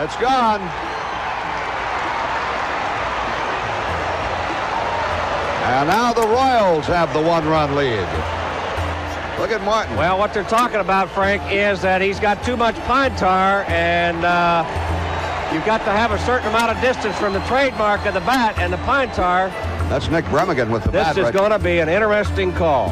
It's gone. And now the Royals have the 1-run lead. Look at Martin. Well, what they're talking about, Frank, is that he's got too much pine tar, and you've got to have a certain amount of distance from the trademark of the bat and the pine tar. That's Nick Bremigan with the bat. This is going to be an interesting call.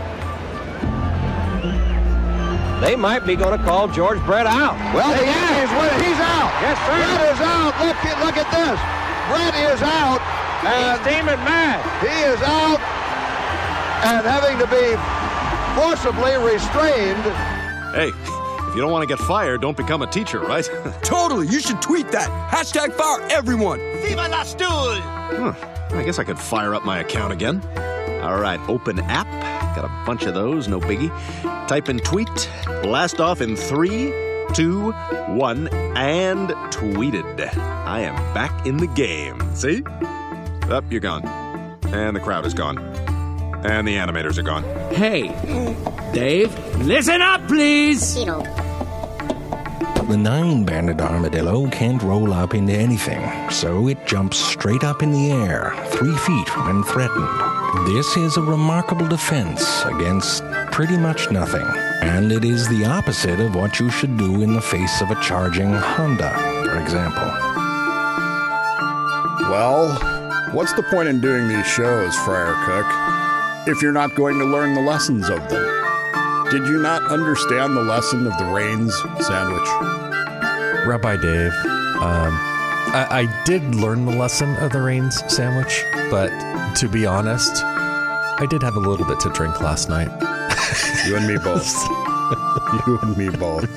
They might be going to call George Brett out. Well, he's out. Yes, sir. Brett is out. Look at this. Brett is out. And he's steaming mad. He is out and having to be forcibly restrained. Hey, if you don't want to get fired, don't become a teacher, right? Totally. You should tweet that. #fire everyone. Viva la stool! I guess I could fire up my account again. All right, open app. Got a bunch of those, no biggie. Type in tweet. Blast off in 3, 2, 1, and tweeted. I am back in the game. See? Up, you're gone. And the crowd is gone. And the animators are gone. Hey, Dave, listen up, please. The 9-banded armadillo can't roll up into anything, so it jumps straight up in the air, 3 feet when threatened. This is a remarkable defense against pretty much nothing, and it is the opposite of what you should do in the face of a charging Honda, for example. Well, what's the point in doing these shows, Friar Cook, if you're not going to learn the lessons of them? Did you not understand the lesson of the Rains sandwich? Rabbi Dave, I did learn the lesson of the Rains sandwich, but to be honest, I did have a little bit to drink last night. You and me both. You and me both.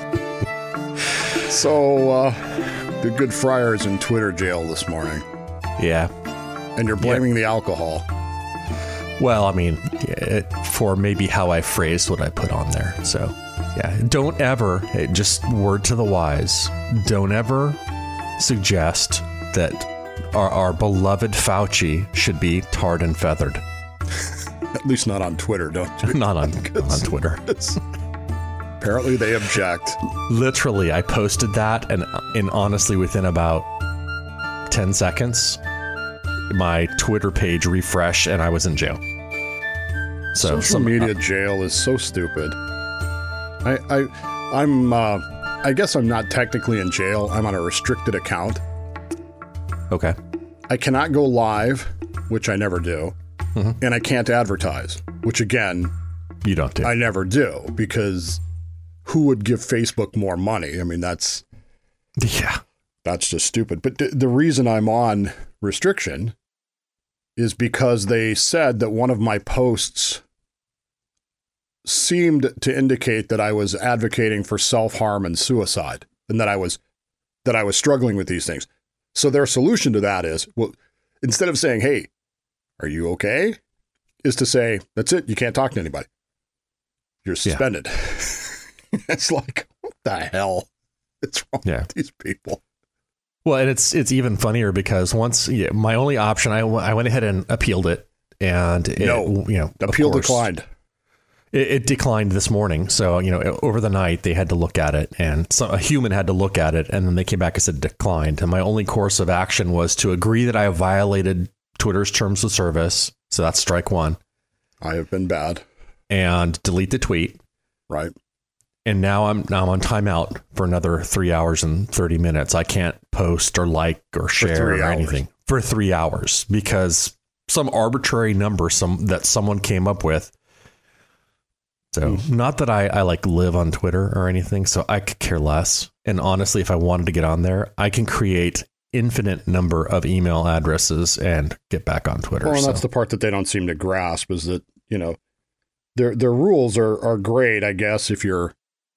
So, the good friar's in Twitter jail this morning. Yeah. And you're blaming the alcohol. Well, I mean, for maybe how I phrased what I put on there. So, yeah, don't ever, just word to the wise, don't ever suggest that our beloved Fauci should be tarred and feathered. At least not on Twitter, don't you? Not on Twitter. Apparently they object. Literally, I posted that, and honestly, within about 10 seconds, my Twitter page refreshed, and I was in jail. So social media jail is so stupid. I guess I'm not technically in jail. I'm on a restricted account. Okay. I cannot go live, which I never do, and I can't advertise, which again, you don't do. I never do, because who would give Facebook more money? I mean, that's just stupid. But the reason I'm on restriction is because they said that one of my posts seemed to indicate that I was advocating for self-harm and suicide, and that I was struggling with these things. So their solution to that is, well, instead of saying, "Hey, are you okay?" is to say, "That's it. You can't talk to anybody. You're suspended." Yeah. It's like, what the hell is wrong with these people? Well, and it's even funnier because my only option, I went ahead and appealed it, and appeal declined. It declined this morning. So, over the night they had to look at it, and a human had to look at it, and then they came back and said declined. And my only course of action was to agree that I have violated Twitter's terms of service. So that's strike one. I have been bad. And delete the tweet. Right. And now I'm on timeout for another 3 hours and 30 minutes. I can't post or like or share or anything for 3 hours because some arbitrary number that someone came up with. So not that I like live on Twitter or anything, so I could care less. And honestly, if I wanted to get on there, I can create infinite number of email addresses and get back on Twitter. Well, and that's the part that they don't seem to grasp is that, their rules are great, I guess, if you're,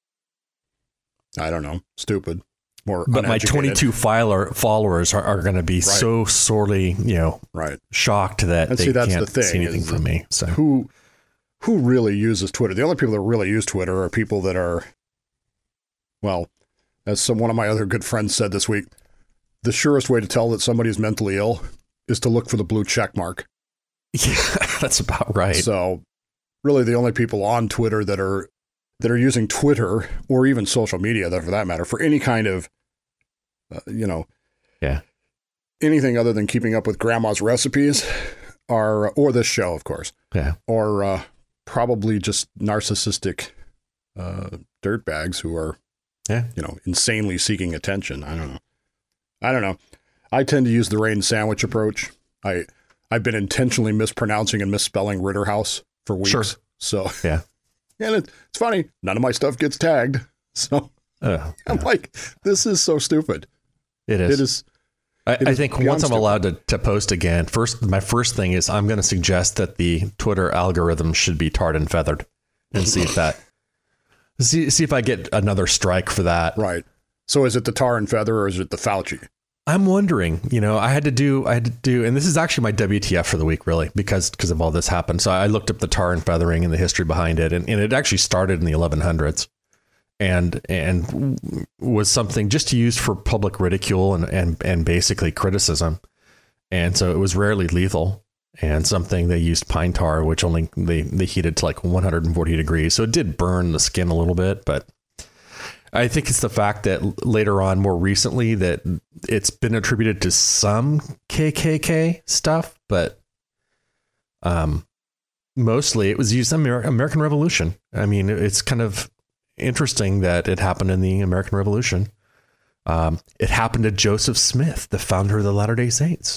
I don't know, stupid. But my 22 followers are going to be so sorely, shocked that and they that's can't the thing, see anything from me. So who really uses Twitter? The only people that really use Twitter are people that are, well, as one of my other good friends said this week, the surest way to tell that somebody is mentally ill is to look for the blue check mark. Yeah, that's about right. So really the only people on Twitter that are using Twitter or even social media, that for that matter, for any kind of Yeah. Anything other than keeping up with grandma's recipes or this show, of course. Yeah. Or probably just narcissistic dirtbags who are, insanely seeking attention. I don't know. I tend to use the Rain sandwich approach. I've been intentionally mispronouncing and misspelling Ritterhouse for weeks. Sure. So, yeah. And it's funny. None of my stuff gets tagged. So I'm like, this is so stupid. It is. It is. I think once I'm stupid. allowed to post again, my first thing is I'm going to suggest that the Twitter algorithm should be tarred and feathered, and see if I get another strike for that. Right. So is it the tar and feather or is it the Fauci? I'm wondering. I had to do, and this is actually my WTF for the week, really, because of all this happened. So I looked up the tar and feathering and the history behind it, and it actually started in the 1100s. And was something just used for public ridicule and basically criticism. And so it was rarely lethal, and something they used pine tar, which only they heated to like 140 degrees. So it did burn the skin a little bit, but I think it's the fact that later on, more recently, that it's been attributed to some KKK stuff, but mostly it was used in the American Revolution. I mean, it's kind of interesting that it happened in the American Revolution. It happened to Joseph Smith, the founder of the Latter-day Saints.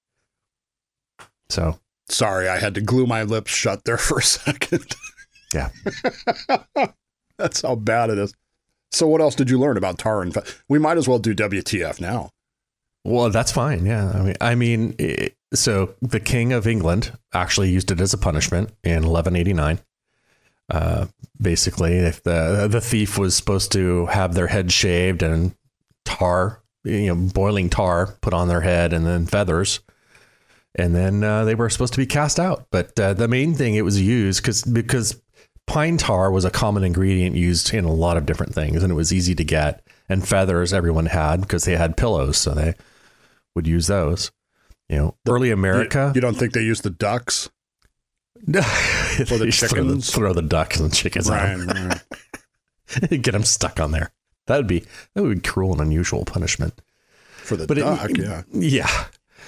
So sorry, I had to glue my lips shut there for a second. Yeah. That's how bad it is. So what else did you learn about tar and feather? We might as well do WTF now. Well, that's fine. Yeah. So the King of England actually used it as a punishment in 1189. Basically, if the thief was supposed to have their head shaved and tar, boiling tar put on their head, and then feathers, and then they were supposed to be cast out. But the main thing it was used because pine tar was a common ingredient used in a lot of different things, and it was easy to get. And feathers everyone had because they had pillows, so they would use those. Early America. You don't think they used the ducks? For the chickens? Throw the ducks and the chickens out. Right. Get them stuck on there. That would be cruel and unusual punishment for the duck. Yeah.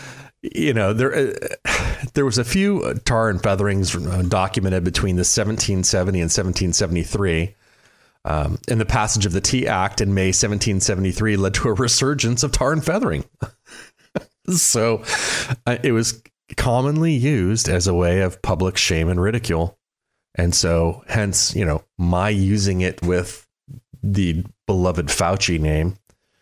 There was a few tar and featherings documented between the 1770 and 1773. And the passage of the Tea Act in May 1773 led to a resurgence of tar and feathering. So it was commonly used as a way of public shame and ridicule. And so hence, my using it with the beloved Fauci name.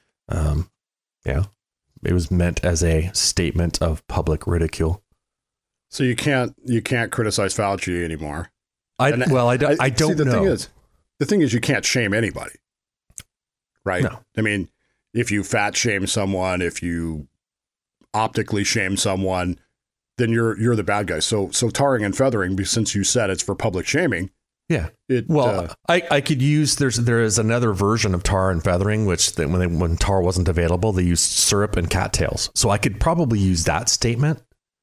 It was meant as a statement of public ridicule. So you can't criticize Fauci anymore. I don't know. The thing is you can't shame anybody. Right? No. I mean, if you fat shame someone, if you optically shame someone, then you're the bad guy. So tarring and feathering, since you said it's for public shaming. Yeah. I could use, there is another version of tar and feathering, which when tar wasn't available, they used syrup and cattails. So I could probably use that statement.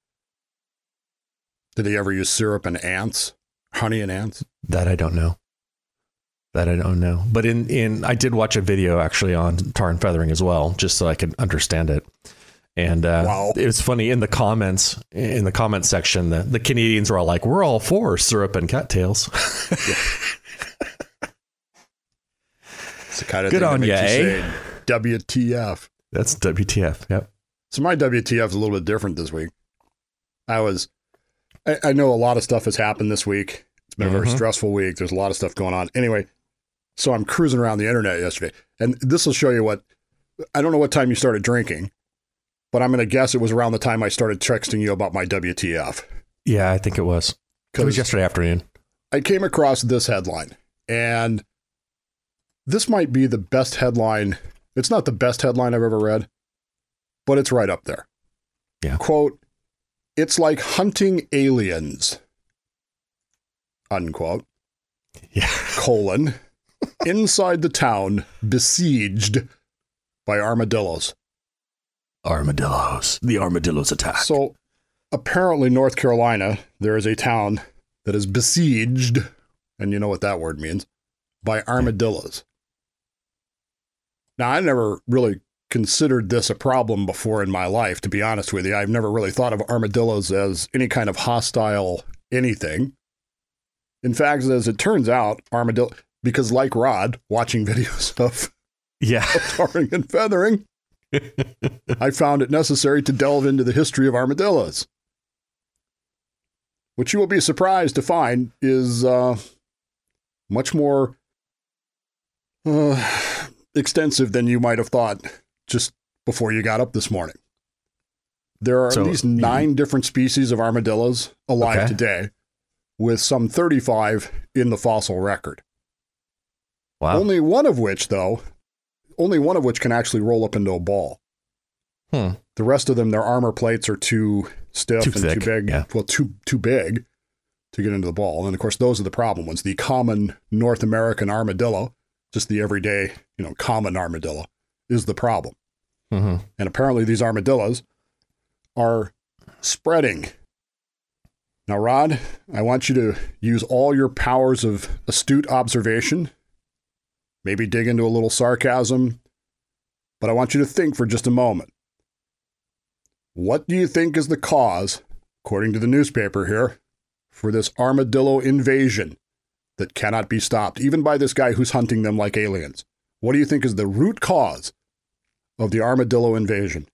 Did they ever use syrup and ants? Honey and ants? That I don't know. But I did watch a video actually on tar and feathering as well, just so I could understand it. And It was funny in the comment section, the Canadians were all like, we're all for syrup and cattails. It's the kind of good thing on that you, makes eh? you say WTF. That's WTF. Yep. So my WTF is a little bit different this week. I know a lot of stuff has happened this week. It's been a very stressful week. There's a lot of stuff going on. Anyway, so I'm cruising around the internet yesterday, and this will show you I don't know what time you started drinking, but I'm going to guess it was around the time I started texting you about my WTF. Yeah, I think it was. It was yesterday afternoon. I came across this headline, and this might be the best headline. It's not the best headline I've ever read, but it's right up there. Yeah. Quote, "It's like hunting aliens." Unquote. Yeah. Colon. Inside the town besieged by armadillos. Armadillos. The armadillos attack. So apparently North Carolina, there is a town that is besieged, and you know what that word means, by armadillos. Now, I never really considered this a problem before in my life, to be honest with you. I've never really thought of armadillos as any kind of hostile anything. In fact, as it turns out, armadillo, because like Rod, watching videos of tarring and feathering, I found it necessary to delve into the history of armadillos. Which you will be surprised to find is much more extensive than you might have thought just before you got up this morning. There are at least 9 different species of armadillos alive today, with some 35 in the fossil record. Wow. Only one of which can actually roll up into a ball. The rest of them, their armor plates are too stiff and thick. too big. Yeah. Well, too big to get into the ball. And of course, those are the problem ones. The common North American armadillo, just the everyday, common armadillo, is the problem. And apparently these armadillos are spreading. Now, Rod, I want you to use all your powers of astute observation, maybe dig into a little sarcasm, but I want you to think for just a moment. What do you think is the cause, according to the newspaper here, for this armadillo invasion that cannot be stopped, even by this guy who's hunting them like aliens? What do you think is the root cause of the armadillo invasion?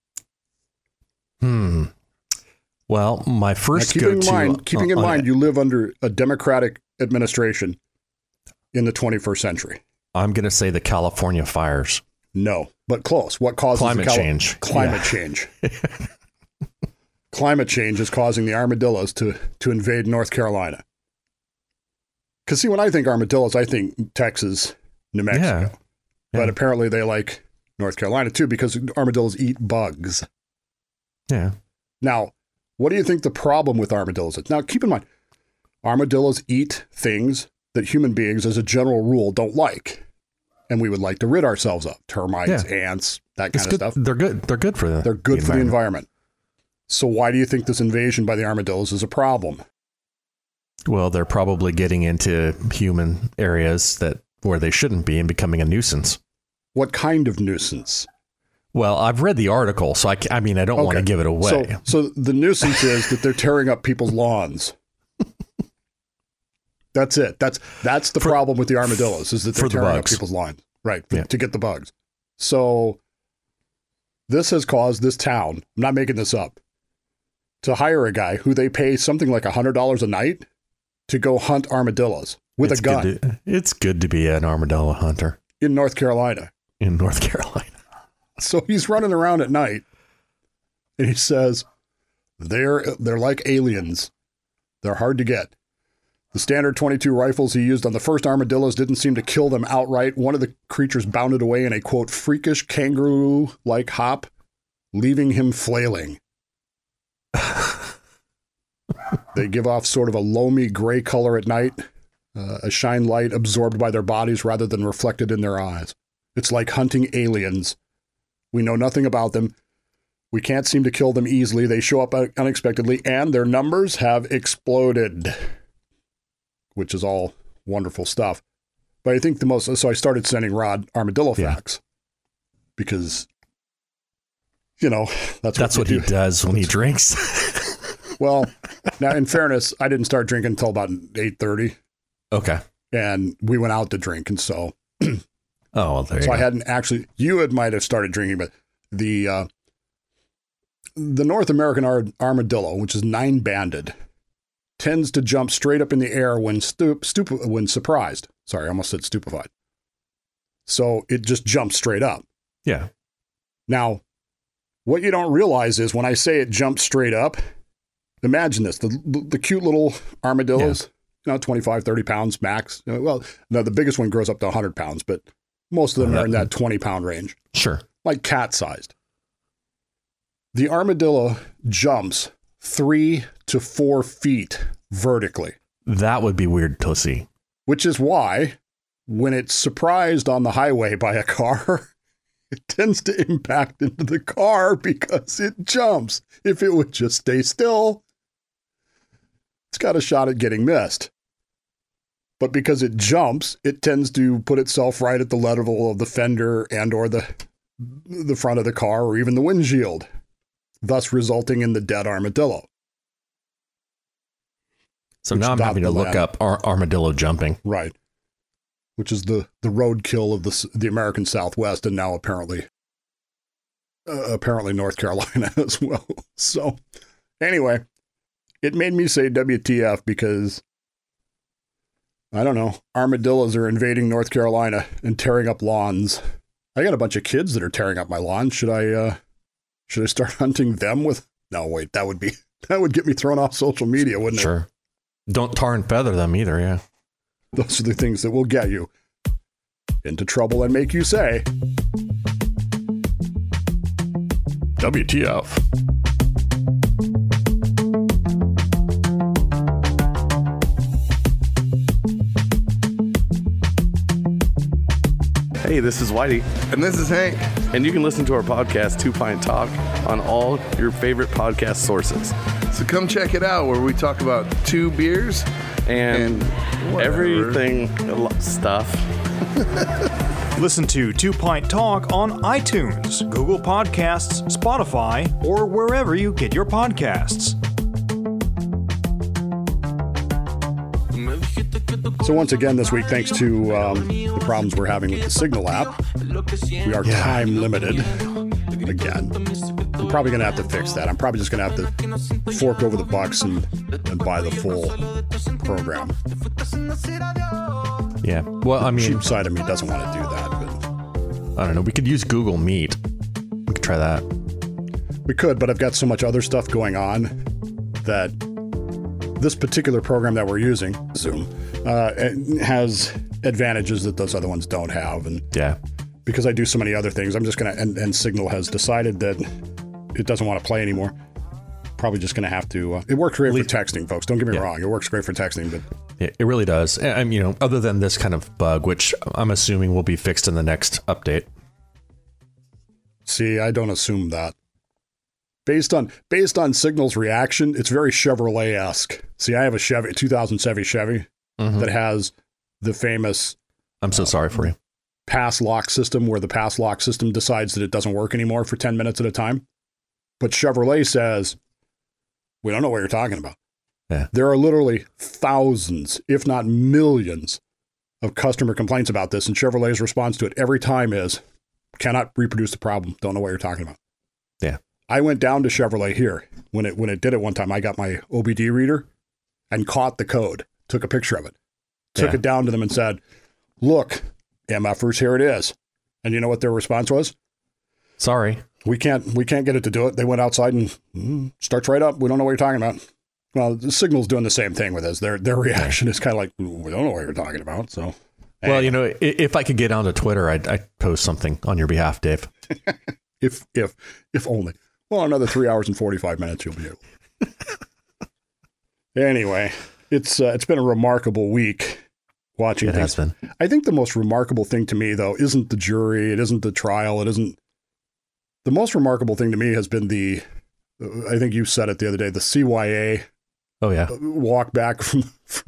Well, my first keeping in mind you live under a Democratic administration in the 21st century. I'm going to say the California fires. No, but close. What causes climate change? Climate change. Climate change is causing the armadillos to invade North Carolina. Because see, when I think armadillos, I think Texas, New Mexico. But apparently they like North Carolina too, because armadillos eat bugs. Yeah. Now, what do you think the problem with armadillos is? Now, keep in mind, armadillos eat things that human beings, as a general rule, don't like. And we would like to rid ourselves of. Termites, ants, that kind of stuff. They're good. They're good for the They're good for the environment. So why do you think this invasion by the armadillos is a problem? Well, they're probably getting into human areas where they shouldn't be and becoming a nuisance. What kind of nuisance? Well, I've read the article, so I don't want to give it away. So the nuisance is that they're tearing up people's lawns. That's it. That's the problem with the armadillos, is that they're tearing up people's lawns. Right, to get the bugs. So this has caused this town, I'm not making this up, to hire a guy who they pay something like $100 a night to go hunt armadillos with a gun. It's good to be an armadillo hunter. In North Carolina. So he's running around at night and he says, they're like aliens. They're hard to get. The standard .22 rifles he used on the first armadillos didn't seem to kill them outright. One of the creatures bounded away in a, quote, freakish kangaroo-like hop, leaving him flailing. They give off sort of a loamy gray color at night, a shine light absorbed by their bodies rather than reflected in their eyes. It's like hunting aliens. We know nothing about them. We can't seem to kill them easily. They show up unexpectedly, and their numbers have exploded, which is all wonderful stuff. But I think so I started sending Rod armadillo facts because, that's what he does when he drinks. Well, now in fairness, I didn't start drinking until about 8:30. Okay. And we went out to drink. And so, I hadn't actually, might have started drinking, but the North American armadillo, which is 9-banded, tends to jump straight up in the air when when surprised. Sorry, I almost said stupefied. So it just jumps straight up. Yeah. Now, what you don't realize is when I say it jumps straight up, imagine this, the cute little armadillos, 25, 30 pounds max. Well, no, the biggest one grows up to 100 pounds, but most of them are in that 20-pound range. Sure. Like cat-sized. The armadillo jumps 3 to 4 feet vertically. That would be weird to see. Which is why, when it's surprised on the highway by a car, it tends to impact into the car because it jumps. If it would just stay still, it's got a shot at getting missed. But because it jumps, it tends to put itself right at the level of the fender and or the the front of the car or even the windshield, thus resulting in the dead armadillo. So now I'm having to look up armadillo jumping. Right. Which is the roadkill of the American Southwest, and now apparently North Carolina as well. So anyway, it made me say WTF because, I don't know, armadillos are invading North Carolina and tearing up lawns. I got a bunch of kids that are tearing up my lawn. Should I start hunting them with? No, wait, that would get me thrown off social media, wouldn't it? Sure. Don't tar and feather them either, yeah. Those are the things that will get you into trouble and make you say, WTF. Hey, this is Whitey. And this is Hank. And you can listen to our podcast, 2 Pint Talk, on all your favorite podcast sources. So come check it out, where we talk about 2 beers and everything stuff. Listen to 2 Pint Talk on iTunes, Google Podcasts, Spotify, or wherever you get your podcasts. So once again this week, thanks to the problems we're having with the Signal app, we are time limited again. I'm probably going to have to fix that. I'm probably just going to have to fork over the bucks and buy the full program. Yeah. Well, I mean, cheap side of me doesn't want to do that, but I don't know. We could use Google Meet. We could try that. We could, but I've got so much other stuff going on that this particular program that we're using, Zoom, has advantages that those other ones don't have. And yeah, because I do so many other things, I'm just going to, and Signal has decided that it doesn't want to play anymore. Probably just going to have to, it works great for texting, folks. Don't get me wrong. It works great for texting, but it really does. And, other than this kind of bug, which I'm assuming will be fixed in the next update. See, I don't assume that. Based on Signal's reaction, it's very Chevrolet-esque. See, I have a 2007 Chevy that has the famous... I'm so sorry for you. Pass lock system, where the pass lock system decides that it doesn't work anymore for 10 minutes at a time. But Chevrolet says, we don't know what you're talking about. Yeah. There are literally thousands, if not millions, of customer complaints about this, and Chevrolet's response to it every time is, cannot reproduce the problem, don't know what you're talking about. Yeah. I went down to Chevrolet here. When it did it one time, I got my OBD reader and caught the code, took a picture of it, took it down to them and said, look, MFers, here it is. And you know what their response was? Sorry. We can't get it to do it. They went outside and starts right up. We don't know what you're talking about. Well, the Signal's doing the same thing with us. Their reaction is kind of like, we don't know what you're talking about. So, well, if I could get onto Twitter, I'd post something on your behalf, Dave. if only. Well, another 3 hours and 45 minutes you'll be able. Anyway, it's been a remarkable week watching it things. Has been. I think the most remarkable thing to me, though, isn't the jury. It isn't the trial. It isn't. The most remarkable thing to me has been I think you said it the other day, the CYA. Oh yeah. Walk back from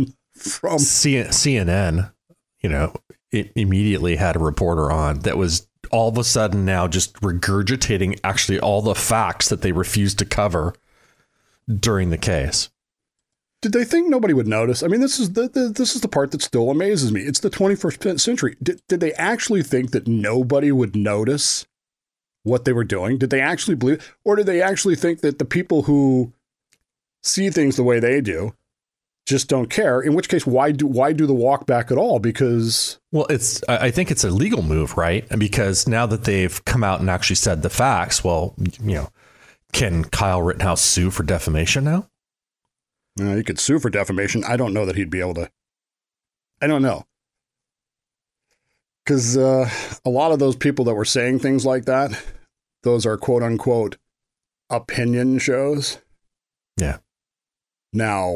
CNN. It immediately had a reporter on that was all of a sudden now just regurgitating actually all the facts that they refused to cover during the case. Did they think nobody would notice? I mean, this is the part that still amazes me. It's the 21st century. Did they actually think that nobody would notice what they were doing? Did they actually believe, or did they actually think that the people who see things the way they do just don't care? In which case, why do the walk back at all? Because, well, I think it's a legal move, right? Because now that they've come out and actually said the facts, well, can Kyle Rittenhouse sue for defamation now? He could sue for defamation. I don't know that he'd be able to. I don't know. Because a lot of those people that were saying things like that, those are quote unquote opinion shows. Yeah. Now,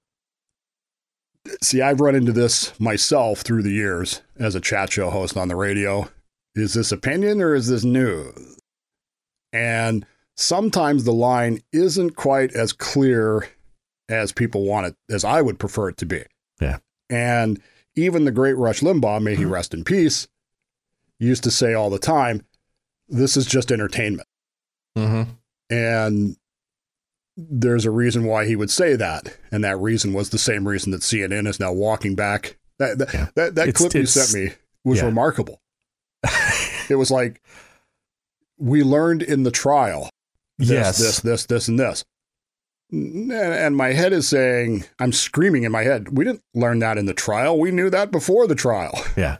see, I've run into this myself through the years as a chat show host on the radio. Is this opinion or is this news? And sometimes the line isn't quite as clear as people want it, as I would prefer it to be. Yeah. And even the great Rush Limbaugh, may he rest in peace, used to say all the time, this is just entertainment. Mm-hmm. And there's a reason why he would say that. And that reason was the same reason that CNN is now walking back. That clip you sent me was remarkable. It was like, we learned in the trial this, and this. And my head is saying, I'm screaming in my head, we didn't learn that in the trial. We knew that before the trial. Yeah.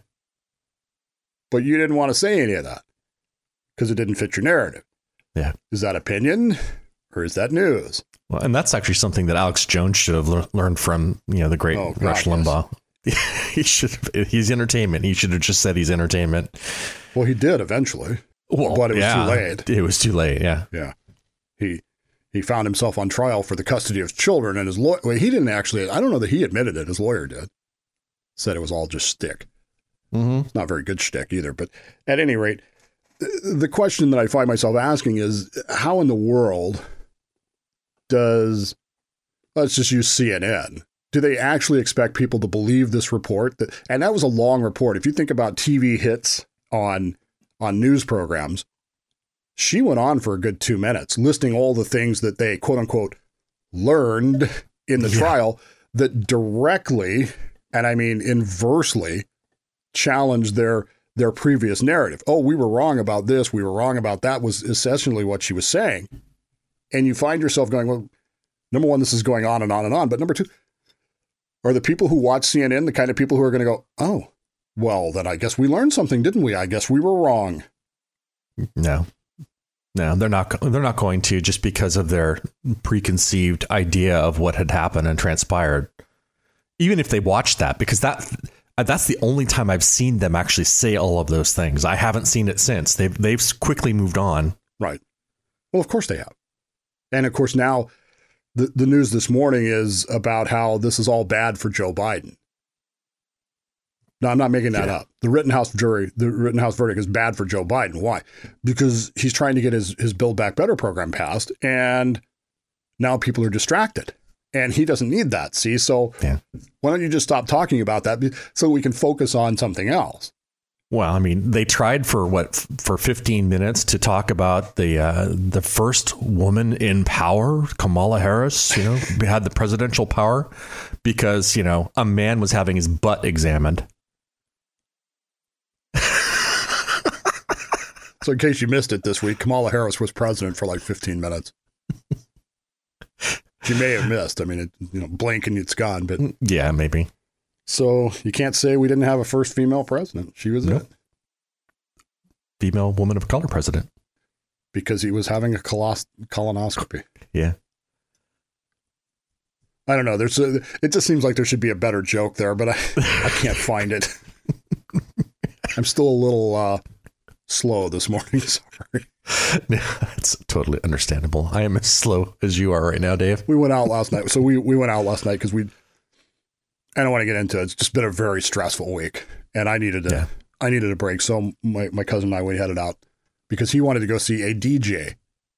But you didn't want to say any of that because it didn't fit your narrative. Yeah. Is that opinion or is that news? Well, and that's actually something that Alex Jones should have learned from, the great Rush Limbaugh. He's entertainment. He should have just said he's entertainment. Well, he did eventually. Well, but it was too late. It was too late. Yeah. Yeah. He found himself on trial for the custody of children, and his lawyer, he didn't actually, I don't know that he admitted it. His lawyer did. Said it was all just shtick. Mm-hmm. It's not very good shtick either. But at any rate, the question that I find myself asking is, how in the world let's just use CNN. Do they actually expect people to believe this report? And that was a long report. If you think about TV hits on news programs, she went on for a good 2 minutes, listing all the things that they, quote unquote, learned in the trial that directly, and I mean inversely, challenged their previous narrative. Oh, we were wrong about this. We were wrong about that was essentially what she was saying. And you find yourself going, well, number one, this is going on and on and on. But number two, are the people who watch CNN the kind of people who are going to go, oh, well, then I guess we learned something, didn't we? I guess we were wrong. No, they're not going to, just because of their preconceived idea of what had happened and transpired. Even if they watched that, because that's the only time I've seen them actually say all of those things. I haven't seen it since. They've quickly moved on. Right. Well, of course they have. And of course now the news this morning is about how this is all bad for Joe Biden. No, I'm not making that up. The Rittenhouse verdict is bad for Joe Biden. Why? Because he's trying to get his Build Back Better program passed, and now people are distracted. And he doesn't need that, see? So why don't you just stop talking about that so we can focus on something else? Well, I mean, they tried for 15 minutes to talk about the first woman in power, Kamala Harris, had the presidential power because, a man was having his butt examined. So in case you missed it this week, Kamala Harris was president for like 15 minutes. She may have missed. I mean, blink and it's gone. But yeah, maybe. So you can't say we didn't have a first female president. She was it. Female woman of color president. Because he was having a colonoscopy. Yeah. I don't know. It just seems like there should be a better joke there, but I can't find it. I'm still a little slow this morning. Sorry. It's totally understandable. I am as slow as you are right now, Dave. We went out last night. So we went out last night because I don't want to get into it. It's just been a very stressful week, and I needed a break. So my cousin and I, we headed out because he wanted to go see a DJ.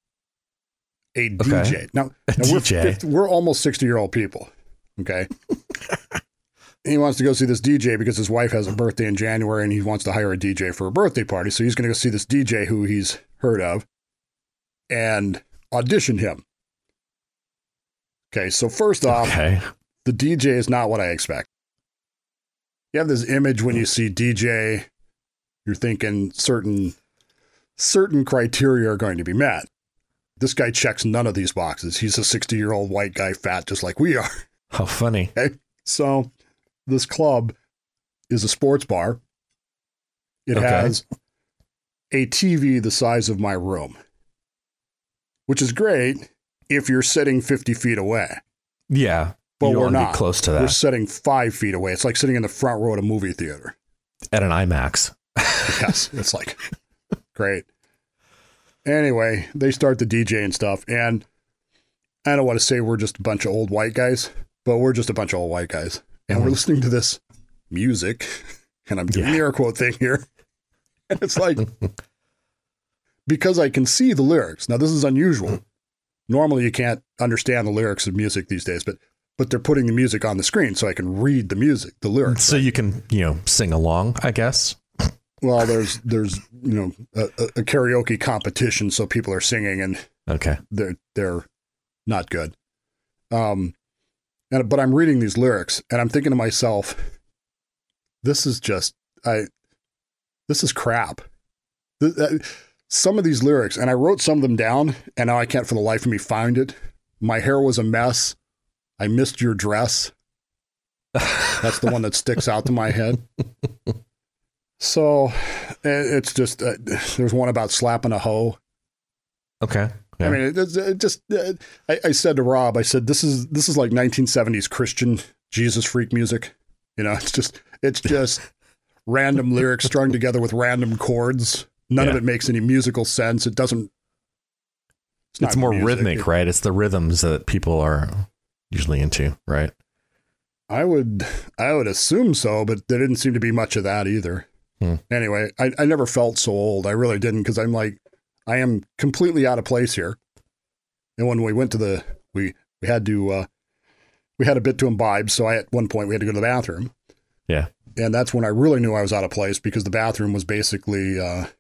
DJ. Now we're almost 60-year-old people. Okay. He wants to go see this DJ because his wife has a birthday in January and he wants to hire a DJ for a birthday party. So he's going to go see this DJ who he's heard of and audition him. Okay. So first off, the DJ is not what I expect. You have this image when you see DJ, you're thinking certain criteria are going to be met. This guy checks none of these boxes. He's a 60-year-old white guy, fat, just like we are. How funny. Okay. So this club is a sports bar. It has a TV the size of my room, which is great if you're sitting 50 feet away. Yeah. But we're not. Be close to that. We're sitting 5 feet away. It's like sitting in the front row at a movie theater. At an IMAX. Yes. It's like, great. Anyway, they start the DJ and stuff. And I don't want to say we're just a bunch of old white guys, but we're just a bunch of old white guys. And we're listening to this music, and I'm doing the air quote thing here. And it's like, because I can see the lyrics. Now, this is unusual. Normally, you can't understand the lyrics of music these days, but they're putting the music on the screen so I can read the music, the lyrics. So you can, sing along, I guess. Well, there's a karaoke competition, so people are singing, and Okay. they're not good. But I'm reading these lyrics, and I'm thinking to myself, this is crap. Some of these lyrics, and I wrote some of them down, and now I can't for the life of me find it. My hair was a mess. I missed your dress. That's the one that sticks out to my head. So it's just, there's one about slapping a hoe. Okay. Yeah. I mean, I said to Rob, I said, this is like 1970s Christian Jesus freak music. You know, it's just random lyrics strung together with random chords. None of it makes any musical sense. It doesn't. It's more music. Rhythmic, right? It's the rhythms that people are usually into, right? I would assume so, but there didn't seem to be much of that either. Anyway, I never felt so old. I really didn't, because I'm like, I am completely out of place here. And when we went to we had a bit to imbibe, so at one point we had to go to the bathroom. Yeah. And that's when I really knew I was out of place, because the bathroom was basically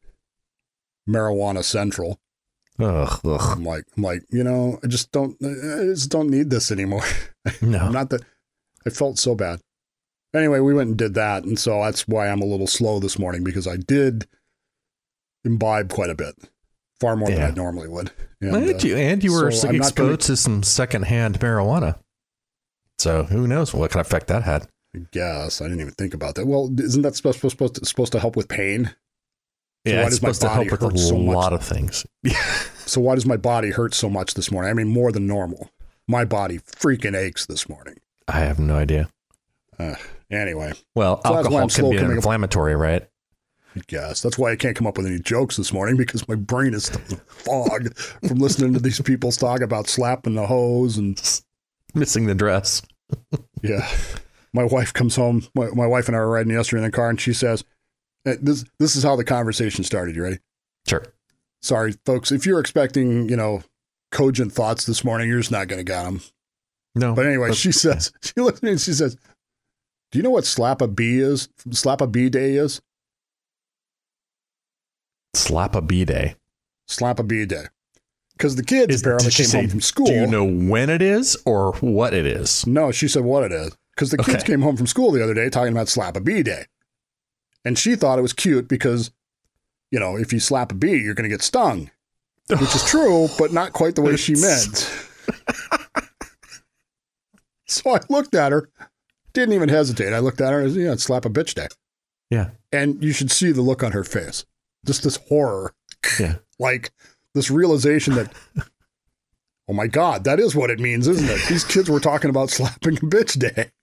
marijuana central. Ugh. I'm like, I just don't need this anymore. No. I felt so bad. Anyway, we went and did that, and so that's why I'm a little slow this morning, because I did imbibe quite a bit, far more than I normally would. And you were exposed to some secondhand marijuana. So who knows what kind of effect that had? I guess I didn't even think about that. Well, isn't that supposed to help with pain? So yeah, it's supposed to help with a lot of things. So why does my body hurt so much this morning? I mean, more than normal. My body freaking aches this morning. I have no idea. Anyway. Well, so alcohol can be inflammatory, right? I guess. That's why I can't come up with any jokes this morning, because my brain is still in fog from listening to these people talk about slapping the hose and missing the dress. Yeah. My wife comes home. My wife and I were riding yesterday in the car, and she says, this is how the conversation started. You ready? Sure. Sorry, folks. If you're expecting, cogent thoughts this morning, you're just not going to get them. No. But anyway, she looks at me and she says, do you know what Slap a Bee is? Slap a Bee Day is? Slap a Bee Day. Slap a Bee Day. Because the kids apparently came home from school. Do you know when it is or what it is? No, she said what it is. Because the kids came home from school the other day talking about Slap a Bee Day. And she thought it was cute because, if you slap a bee, you're going to get stung. Which is true, but not quite the way she meant. So I looked at her, didn't even hesitate. I looked at her and said, it's Slap a Bitch Day. Yeah. And you should see the look on her face. Just this horror. Yeah. Like this realization that, oh my God, that is what it means, isn't it? These kids were talking about slapping a bitch day.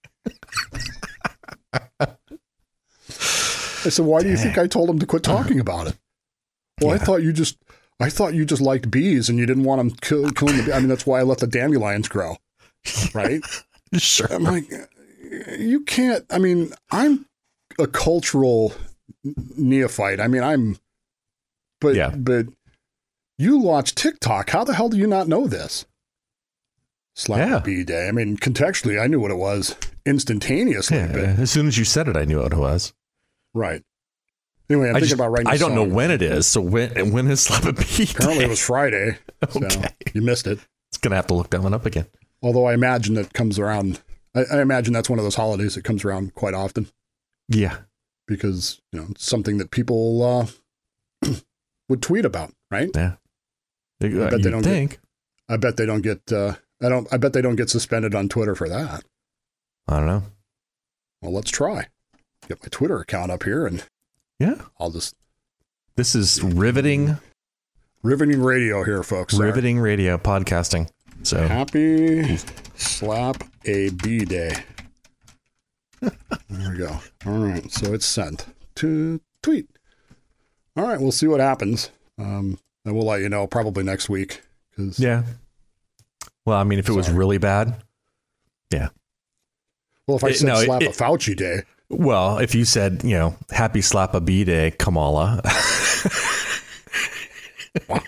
I said, why do you think I told them to quit talking about it? Well, I thought you just liked bees and you didn't want them killing the bees. I mean, that's why I let the dandelions grow. Right? Sure. I'm like, you can't, I'm a cultural neophyte. But you watch TikTok. How the hell do you not know this? Slap a Bee Day. Contextually, I knew what it was instantaneously. Yeah, as soon as you said it, I knew what it was. Right. Anyway, I'm thinking about writing. I don't know when it is. So when is Slap a Bee Day? Apparently, it was Friday. Okay. So you missed it. It's gonna have to look that one up again. Although I imagine it comes around. I imagine that's one of those holidays that comes around quite often. Yeah. Because it's something that people would tweet about, right? Yeah. I bet they don't think. I bet they don't get. I bet they don't get suspended on Twitter for that. I don't know. Well, let's try. Get my Twitter account up here, and I'll just. This is riveting radio here, folks. Riveting radio podcasting. So happy Slap a Bee Day. There we go. All right, so it's sent to tweet. All right, we'll see what happens. And we'll let you know probably next week. Yeah. Well, if it was really bad, yeah. Well, if I said Slap a Fauci Day. Well, if you said, happy Slap a Bee Day, Kamala. Wow.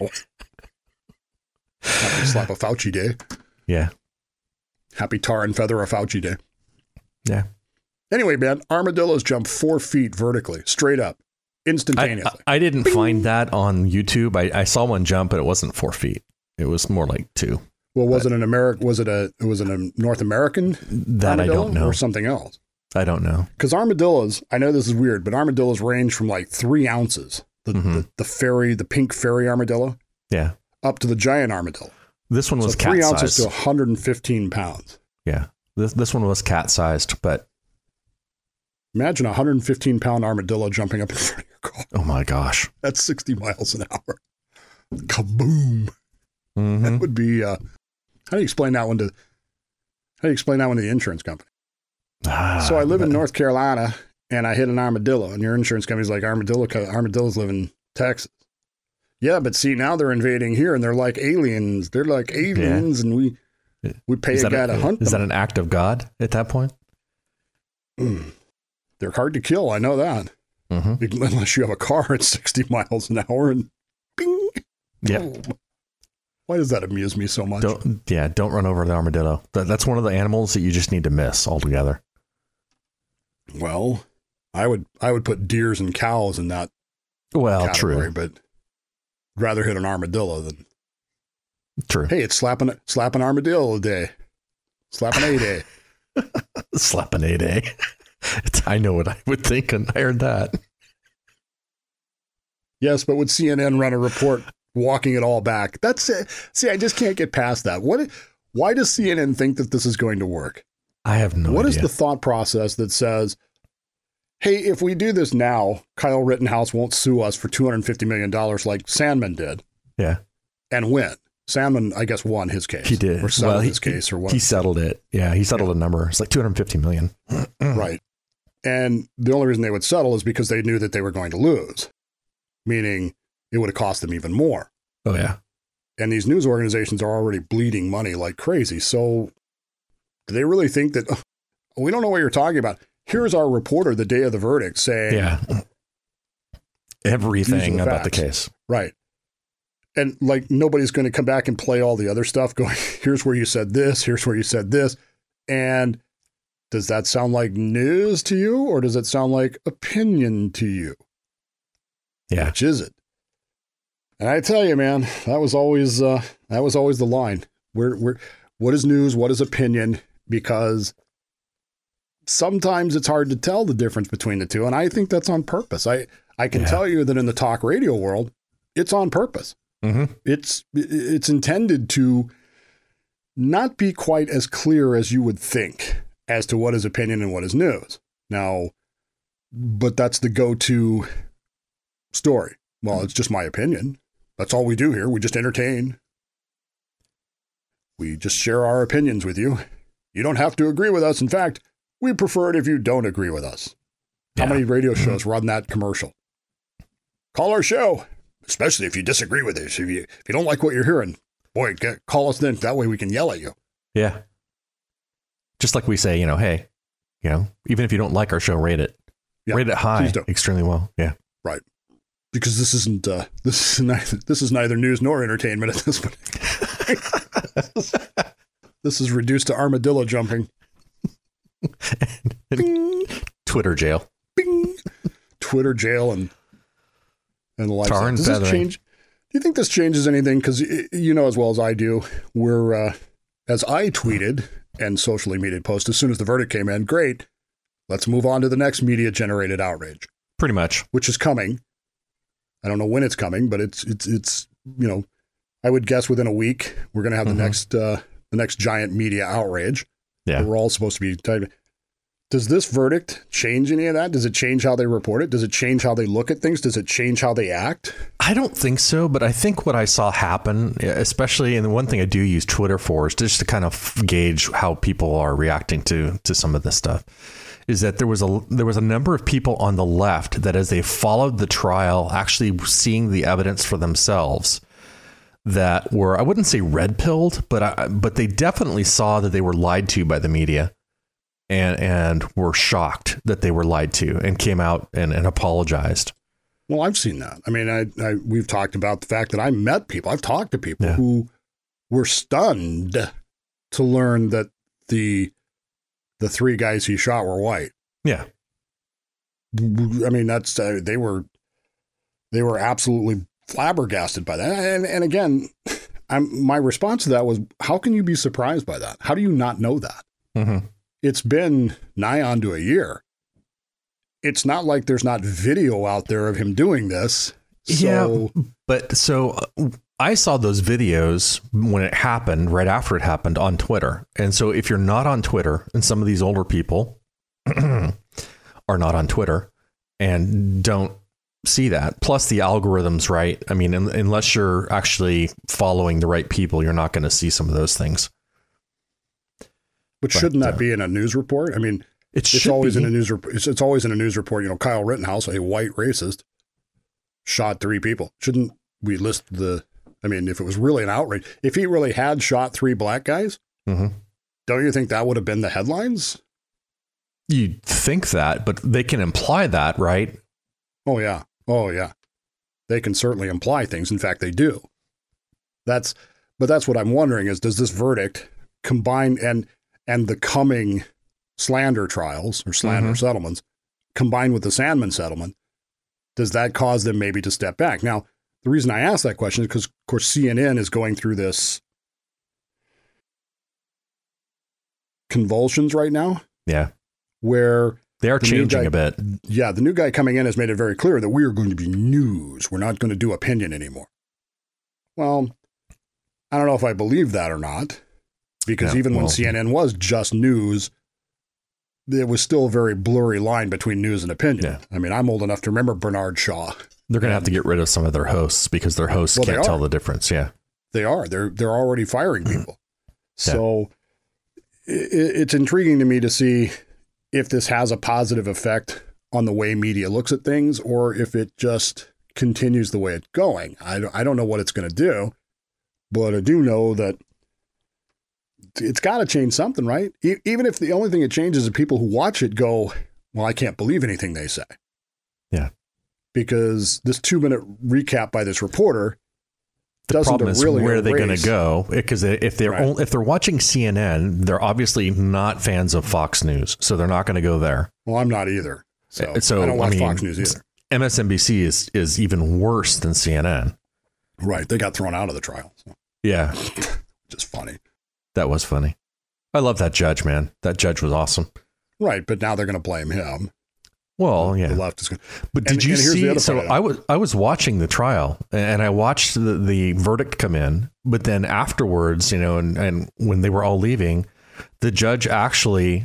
Happy Slap a Fauci Day. Yeah. Happy Tar and Feather a Fauci Day. Yeah. Anyway, man, armadillos jump 4 feet vertically, straight up. instantaneously. I didn't find that on YouTube. I saw one jump, but it wasn't 4 feet. It was more like 2. Well, was it an American? Was it a North American? That I don't know. Or something else. I don't know. Because armadillos, I know this is weird, but armadillos range from like 3 ounces. The pink fairy armadillo. Yeah. Up to the giant armadillo. This one was cat 3 sized. ounces to 115 pounds. Yeah. This one was cat sized, but imagine a 115-pound armadillo jumping up in front of your car. Oh my gosh. That's 60 miles an hour. Kaboom. That would be how do you explain that one to the insurance company? So I live in North Carolina and I hit an armadillo, and your insurance company's like, armadillos live in Texas. Yeah, but see, now they're invading here and they're like aliens. They're like aliens, and we pay a guy to hunt them. Is that an act of God at that point? They're hard to kill. I know that. Unless you have a car at 60 miles an hour and bing. Yeah. Oh. Why does that amuse me so much? Don't run over the armadillo. That's one of the animals that you just need to miss altogether. Well, I would put deers and cows in that category, true. But I'd rather hit an armadillo than true. Hey, it's slap an armadillo a day. Slap an A-day. Slap an A-day. I know what I would think when I heard that. Yes, but would CNN run a report walking it all back? That's it. See, I just can't get past that. Why does CNN think that this is going to work? I have no idea. What is the thought process that says, hey, if we do this now, Kyle Rittenhouse won't sue us for $250 million like Sandman did. Yeah. And win. Sandman, I guess, won his case. He did. Or settled his case or what? He settled it. Yeah, he settled a number. It's like $250 million. Right. And the only reason they would settle is because they knew that they were going to lose, meaning it would have cost them even more. Oh, yeah. And these news organizations are already bleeding money like crazy. So do they really think that, we don't know what you're talking about? Here's our reporter the day of the verdict saying everything about the case. Right. And like nobody's going to come back and play all the other stuff going, here's where you said this, here's where you said this. And does that sound like news to you, or does it sound like opinion to you? Yeah. Which is it? And I tell you, man, that was always the line. What is news? What is opinion? Because sometimes it's hard to tell the difference between the two. And I think that's on purpose. I can tell you that in the talk radio world, it's on purpose. It's intended to not be quite as clear as you would think as to what is opinion and what is news. Now, but that's the go-to story. Well, it's just my opinion. That's all we do here. We just entertain. We just share our opinions with you. You don't have to agree with us. In fact, we prefer it if you don't agree with us. How many radio shows run that commercial? Call our show, especially if you disagree with us. If you don't like what you're hearing, boy, call us then. That way we can yell at you. Yeah. Just like we say, hey, even if you don't like our show, rate it. Yeah, rate it high, extremely well. Yeah. Right. Because this is neither news nor entertainment at this point. This is reduced to armadillo jumping. Twitter jail. Bing. Twitter jail and the like. Does this change? Do you think this changes anything? Because you know as well as I do, we're as I tweeted and socially media posted as soon as the verdict came in. Great, let's move on to the next media generated outrage. Pretty much, which is coming. I don't know when it's coming, but it's I would guess within a week we're going to have the next giant media outrage. Yeah, we're all supposed to be typing. Does this verdict change any of that? Does it change how they report it? Does it change how they look at things? Does it change how they act? I don't think so, but I think what I saw happen, especially, and the one thing I do use Twitter for is just to kind of gauge how people are reacting to some of this stuff, is that there was a number of people on the left that as they followed the trial, actually seeing the evidence for themselves, that were, I wouldn't say red-pilled, but they definitely saw that they were lied to by the media. And were shocked that they were lied to and came out and apologized. Well, I've seen that. I mean, we've talked about the fact that I met people. I've talked to people who were stunned to learn that the 3 guys he shot were white. Yeah. I mean, that's they were They were absolutely flabbergasted by that. And again, my response to that was, how can you be surprised by that? How do you not know that? Mm-hmm. It's been nigh on to a year. It's not like there's not video out there of him doing this. Yeah, but so I saw those videos when it happened, right after it happened on Twitter. And so if you're not on Twitter, and some of these older people are not on Twitter and don't see that, plus the algorithms, right? I mean, unless you're actually following the right people, you're not going to see some of those things. But shouldn't that be in a news report? I mean, it's always in a news report. It's always in a news report. You know, Kyle Rittenhouse, a white racist, shot 3 people. Shouldn't we list I mean, if it was really an outrage, if he really had shot 3 black guys, don't you think that would have been the headlines? You'd think that, but they can imply that, right? Oh, yeah. They can certainly imply things. In fact, they do. But that's what I'm wondering is, does this verdict combine and the coming slander trials or slander settlements combined with the Sandman settlement, does that cause them maybe to step back? Now, the reason I ask that question is because, of course, CNN is going through this convulsions right now. Yeah. Where they are changing a bit. Yeah. The new guy coming in has made it very clear that we are going to be news. We're not going to do opinion anymore. Well, I don't know if I believe that or not, because when CNN was just news, there was still a very blurry line between news and opinion. Yeah. I mean, I'm old enough to remember Bernard Shaw. They're going to have to get rid of some of their hosts because their hosts can't tell the difference. Yeah, they are. They're already firing people. So it's intriguing to me to see if this has a positive effect on the way media looks at things, or if it just continues the way it's going. I don't know what it's going to do, but I do know that it's got to change something, right? Even if the only thing it changes is people who watch it go, well, I can't believe anything they say. Yeah. Because this 2-minute recap by this reporter doesn't problem is really where are they going to go? Because if they're if they're watching CNN, they're obviously not fans of Fox News, so they're not going to go there. Well, I'm not either. So I don't watch Fox News either. MSNBC is even worse than CNN. Right. They got thrown out of the trial. So. Yeah. Just funny. That was funny. I love that judge, man. That judge was awesome. Right. But now they're going to blame him. Well, yeah. The left is going. But did you see? So I was watching the trial and I watched the verdict come in. But then afterwards, and when they were all leaving, the judge actually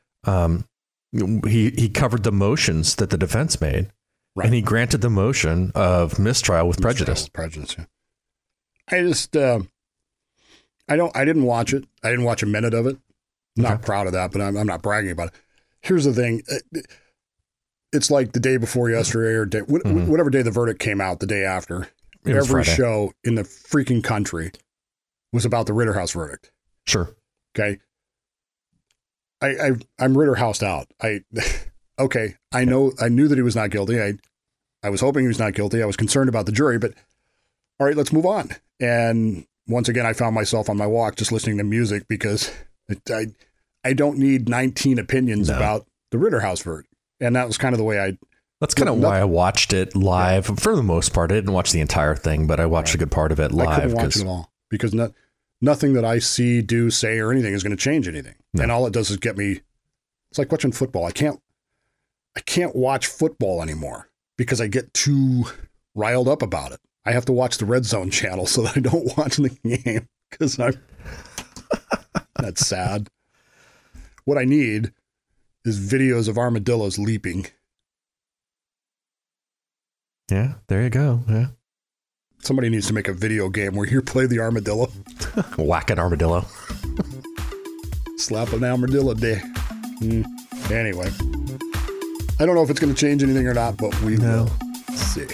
he covered the motions that the defense made, and he granted the motion of mistrial with prejudice. Yeah. I just I didn't watch it. I didn't watch a minute of it. I'm not proud of that, but I'm not bragging about it. Here's the thing. It's like the day before yesterday or whatever day the verdict came out, the day after. Every show in the freaking country was about the Rittenhouse verdict. Sure. Okay. I'm Rittenhoused out. I knew that he was not guilty. I was hoping he was not guilty. I was concerned about the jury, but all right, let's move on. And once again, I found myself on my walk just listening to music because I don't need 19 opinions about the Rittenhouse verdict. And that was kind of the way That's kind of why I watched it live for the most part. I didn't watch the entire thing, but I watched a good part of it live. I couldn't watch it all because nothing that I see, do, say, or anything is going to change anything. No. And all it does is get me. It's like watching football. I can't watch football anymore because I get too riled up about it. I have to watch the Red Zone channel so that I don't watch the game because that's sad. What I need is videos of armadillos leaping. Yeah, there you go. Yeah. Somebody needs to make a video game where you play the armadillo. Whack an armadillo. Slap an armadillo day. Anyway. I don't know if it's going to change anything or not, but we will see.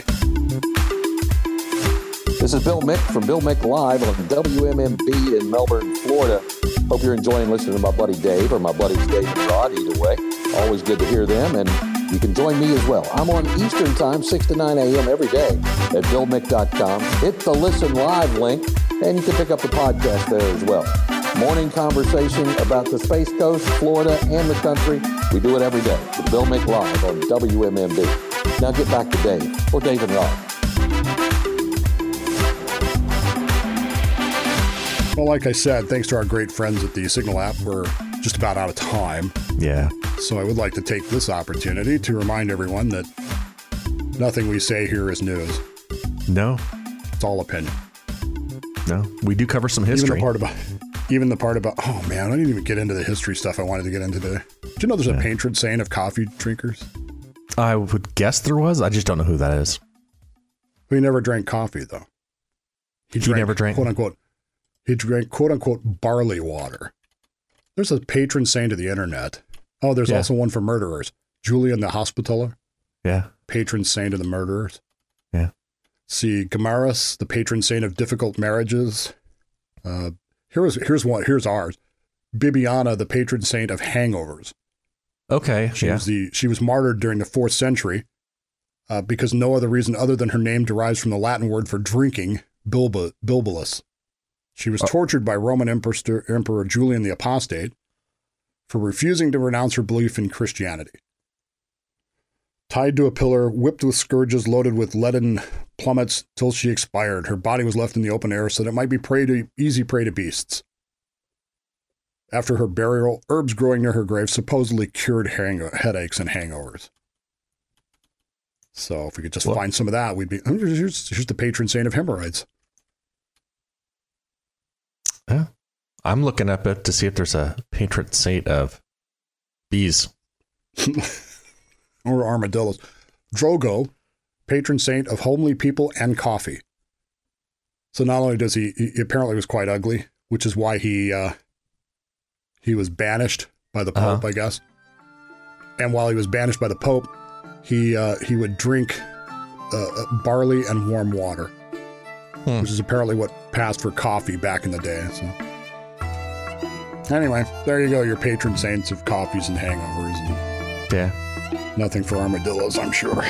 This is Bill Mick from Bill Mick Live on WMMB in Melbourne, Florida. Hope you're enjoying listening to my buddy Dave or my buddies Dave and Rod, either way. Always good to hear them, and you can join me as well. I'm on Eastern Time, 6 to 9 a.m. every day at BillMick.com. Hit the Listen Live link, and you can pick up the podcast there as well. Morning conversation about the Space Coast, Florida, and the country. We do it every day with Bill Mick Live on WMMB. Now get back to Dave or Dave and Rod. Well, like I said, thanks to our great friends at the Signal app, we're just about out of time. Yeah. So I would like to take this opportunity to remind everyone that nothing we say here is news. No. It's all opinion. No. We do cover some history. Even the part about, oh man, I didn't even get into the history stuff I wanted to get into today. Did you know there's a patron saint of coffee drinkers? I would guess there was. I just don't know who that is. He never drank coffee, though. He never drank, quote unquote. He drank quote unquote barley water. There's a patron saint of the internet. Oh, there's also one for murderers. Julian the Hospitaller. Yeah. Patron saint of the murderers. Yeah. See, Gamaris, the patron saint of difficult marriages. Here's ours. Bibiana, the patron saint of hangovers. Okay. She was martyred during the 4th century because no other reason other than her name derives from the Latin word for drinking, bilbulus. She was tortured by Roman Emperor Julian the Apostate for refusing to renounce her belief in Christianity. Tied to a pillar, whipped with scourges loaded with leaden plummets till she expired. Her body was left in the open air so that it might be easy prey to beasts. After her burial, herbs growing near her grave supposedly cured headaches and hangovers. So if we could just find some of that, we'd be... Here's the patron saint of hemorrhoids. Yeah. I'm looking up it to see if there's a patron saint of bees. Or armadillos. Drogo, patron saint of homely people and coffee. So not only does he apparently was quite ugly, which is why he was banished by the Pope, I guess. And while he was banished by the Pope, he would drink barley and warm water, which is apparently what passed for coffee back in the day. So. Anyway, there you go, your patron saints of coffees and hangovers. And yeah. Nothing for armadillos, I'm sure.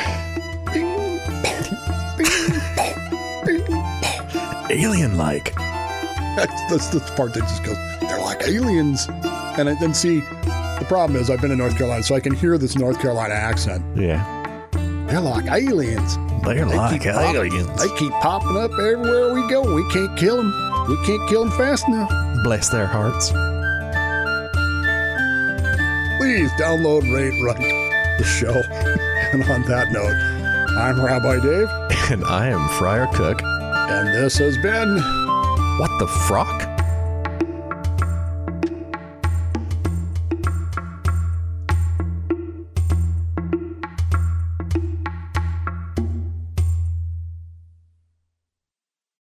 Alien-like. That's the part that just goes, they're like aliens. And then see, the problem is I've been in North Carolina, so I can hear this North Carolina accent. Yeah. They're like aliens. They're like aliens. They keep popping up everywhere we go. We can't kill them. We can't kill them fast enough. Bless their hearts. Please download, rate, write the show. And on that note, I'm Rabbi Dave. And I am Friar Cook. And this has been... What the Frock?